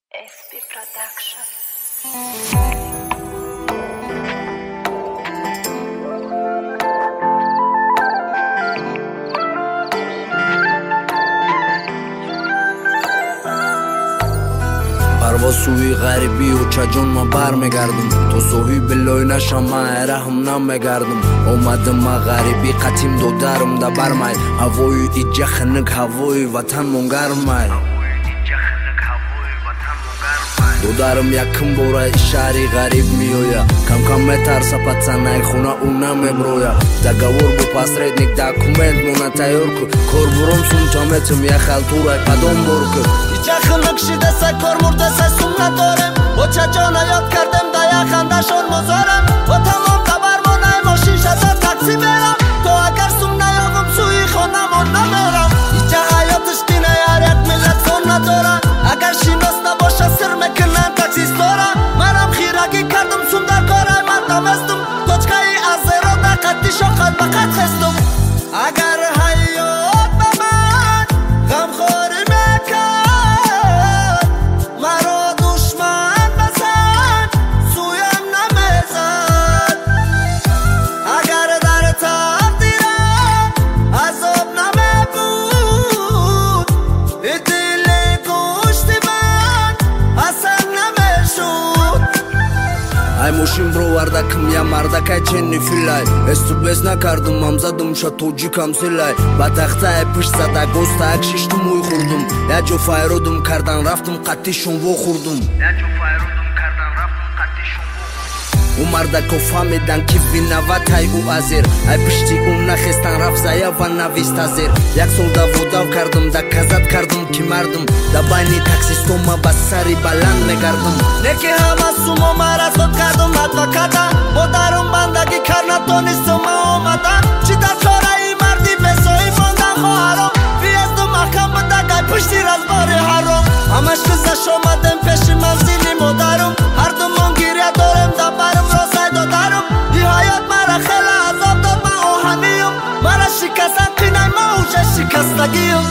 SB Production. پرواز سوی غریبی و چجون ما برمیگردم تو صحیب لای نشم من رحم نمیگردم اومدم ما غریبی قطیم دو درم دا برمای هوای ایجا خنک هوای وطن من گرمای دو درم یکم برای شهری غریب میویا کم کم میترسه پتسنای خونه اونم امرویا دگاور بو پاسردنیک داکومنت مونا تایور کو کور برم سونچا میتم یه خلطورای قدم برکو ایجا خنک شده سه کار مرده سه سون ندارم با چجانا یاد کردم دیا خندشون مزارم با تمام قبرمانای ماشین شده تاکسی برم تو اگر سون نیاغم سوی خونمون نمیرم ایجا حیاتش دینه هر یک ملت زون ندارم اگر شیناس نباشه سر میکنن تاکسیستورا منم خیرگی کردم سون در کارای من دمستم توچکایی از زیرا دقتی شاقت بقت خستم اگر حیات به من غمخوری میکن مرا دشمن بزن سویم نمیزن اگر در تقدیرم عذاب نمیبود دل گوشت من اصلا نمیشود ай мошин бровардакам я мардакай ченни филай эсту бес накардым мамзадумша тоҷикам силай ба тахтае пишт зада гостаак шиштумуй хурдум я ҷо файродум кардан рафтум қаттишон вохурдум у мардако фаҳмидан ки винаватай ӯ азер ай пишти ӯ нахестан рафт зая ва навист азер як сол даводав кардам да казат кардам ки мардам да байни таксистома ба сари баланд мегардам неки ҳама сумо маразот кардам адвоката модарум бандагӣ кар натонистам омадан чи дар чораи марди бесои мондан хоҳаром виезду маҳкам бидагай пишти разбори ҳаром ҳамаш кӯзаш омадем пеши манзили модарум ҳардумон гиря дорем да барм розай додарум и ҳаёт мара хела азоб дод ман оҳаниюм мара шикастан қинай ма уже шикастагиюм